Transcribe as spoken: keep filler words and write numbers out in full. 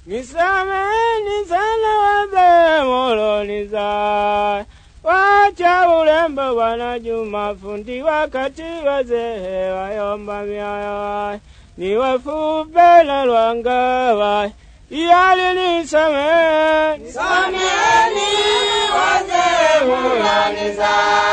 Nisameni sana wazee muloniza, wacha ulembo Bwana Juma fundi wakati wazee wayomba mioyo. Ni wafupe na lwanga yali nisameni. Nisameni wazee muloniza.